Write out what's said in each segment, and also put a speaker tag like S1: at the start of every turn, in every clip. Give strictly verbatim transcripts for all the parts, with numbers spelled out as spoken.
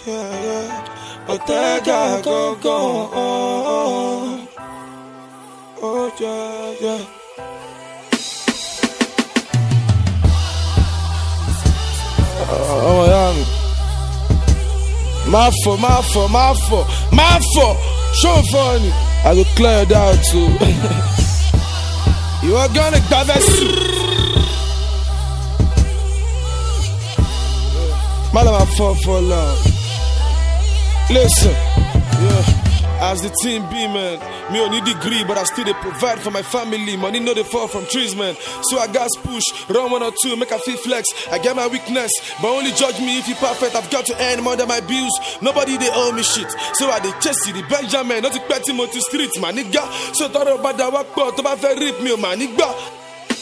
S1: yeah, yeah. Ortega, go, go, oh, oh, yeah, yeah. Oh, yeah. My fault, my fault, my fault, my fault. Show funny. I go clear it out too. You are gonna divest. Man, I'm fall for long. Listen, yeah. As the team be, man, me only degree, but I still they provide for my family. Money no they fall from trees, man. So I gas push, run one or two, make a feel flex. I get my weakness, but only judge me if you perfect. I've got to earn more than my bills. Nobody they owe me shit. So I they chase the Benjamin, not to pet him on the street, my nigga. So thought about that work, but about very rip me, my nigga.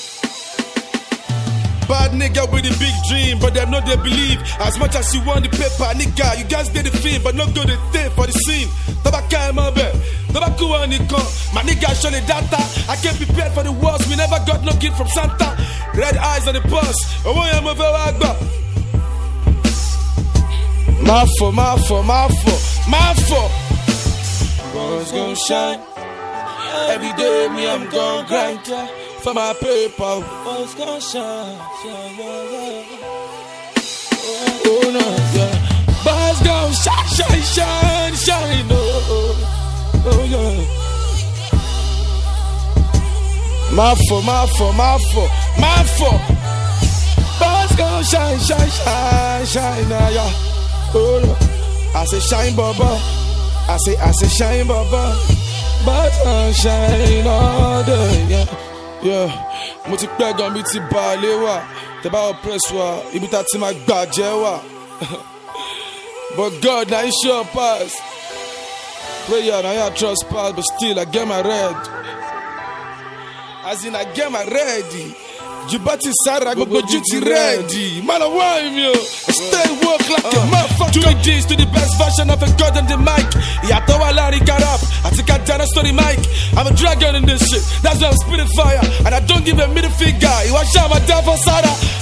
S1: Bad nigga with a big dream, but them know they believe. As much as you want the paper, nigga, you guys did the film, but not go the thing for the scene. Tabaka my bed, Tabaku on the con. My nigga show the data. I can't prepare for the worst. We never got no gift from Santa. Red eyes on the pulse. Oh, I am a very my fault, my fault, my fault, my fault. Boys gon' shine. Every day me I'm gon' grind for my paper. Boys gon' shine, shine, yeah, yeah. Oh no, yeah. Boys gon' shine, shine, shine, shine, oh, oh yeah. My fault, my fault, my fault, my fault. Boys gon' shine, shine, shine, shine, yeah. Oh no, I say shine, baba. I say, I say shine, baba. But I shine all day, yeah, yeah. Mo ti pẹ́ gan bí ti balẹ̀ wá, tẹ́ bá oppress wa, ibi tá ti máa gbàjẹ́ wá. But God, now you sure pass. Prayer, now you trust pass, but still I get my red. As in I get my ready. Jibati Sarah, go go duty ready. Man, I want you. Stay work like uh, a motherfucker. Doing this to the best version of a god on the mic. Yeah, I thought I larry got up. I think I done a story mic. I'm a dragon in this shit. That's why I'm spitting fire. And I don't give a middle finger. You watch out my devil Sarah.